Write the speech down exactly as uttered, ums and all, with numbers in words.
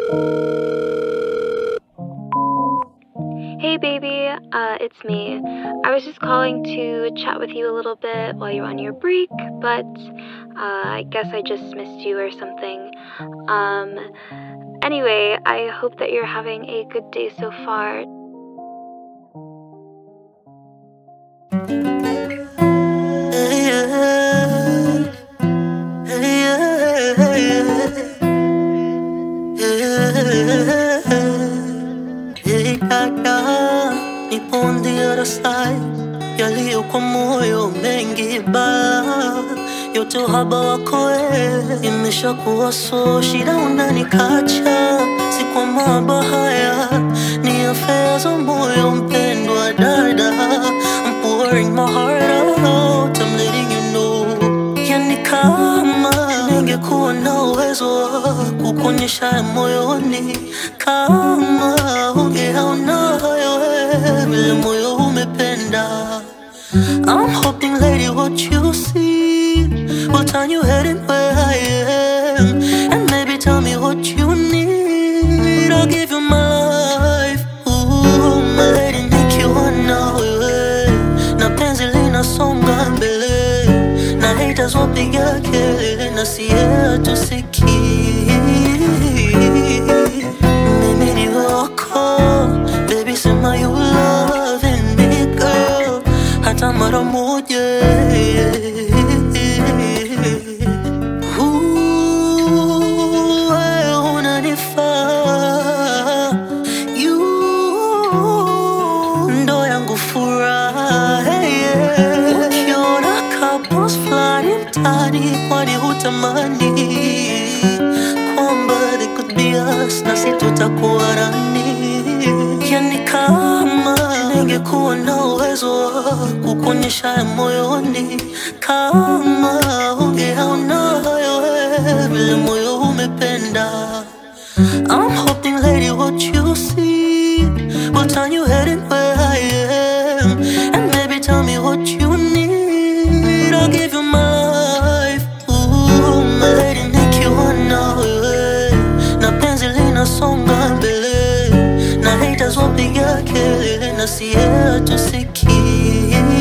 Hey baby, uh, it's me. I was just calling to chat with you a little bit while you're on your break, but uh, I guess I just missed you or something. Um, anyway, I hope that you're having a good day so far. Nipo on the other side, yaliyo kwa moyo mengi bala, yote uhaba wako wewe imeshakuwa so, shida unanikacha, si kwa mabaya, ni afya za moyo mpendwa dada. I'm pouring my heart out, I'm letting you know. Yani kama ningekuwa na uwezo wa kukuonyesha moyoni, kama ungeona vile moyo umependa. I'm hoping lady what you see will turn your head and where I am, and maybe tell me what you need. I'll give you my life. Ooh, my lady nikiwa nawe, na penzi linasonga mbele, na haters wapiga kelele, na si hatusikii. Mimi ni wako, baby sema you loving me girl, hata mara moja. Ooh, wewe unanifaa, you ndo yangu furaha. Ukiona couples fulani mtaani, kwani hutamani kwamba they could be us, na si tutakuwa nani? Yani kama ningekuwa na uwezo wa kukuonyesha moyoni, kama ungeona wewe vile moyo umependa. I'm hoping lady what you see will turn your head and where I am, and maybe tell me what you need. I'll give you my life. Ooh, my lady nikiwa nawe, na penzi linasonga mbele, na haters wapiga kelele, na si hatusikii.